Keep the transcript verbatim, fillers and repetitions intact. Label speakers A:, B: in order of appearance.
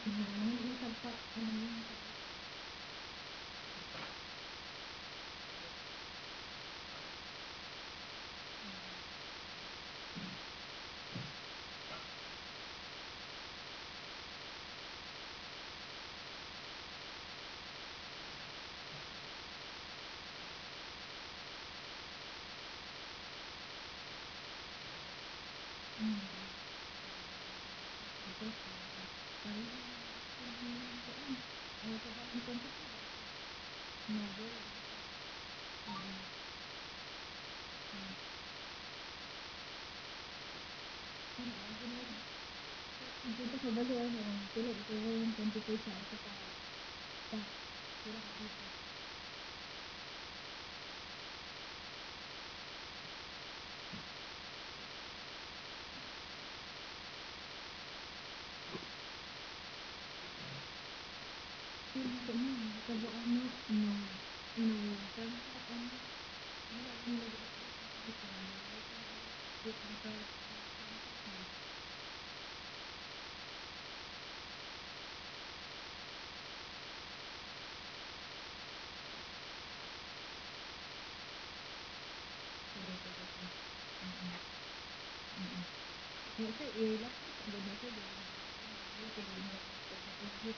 A: Mhm, isang pa ano yun, hmm, tapos ano, yung kuan, ay kabaong quantity ba? Novel, mm, ano, ang ginawa, dito sa bali, ano, pila, ito yung quantity sa isa ka, sa, pila ka dito. Pero ito na, tabo ano, no, no, parang sa ano, wala yung nag-update na ito, wala yung nag-update na ito, contact mo. Sige, sige, sige. Mm, mm. Eh, sir, i-laptop sa ganda sir, di ba? Hindi ko din mag-update.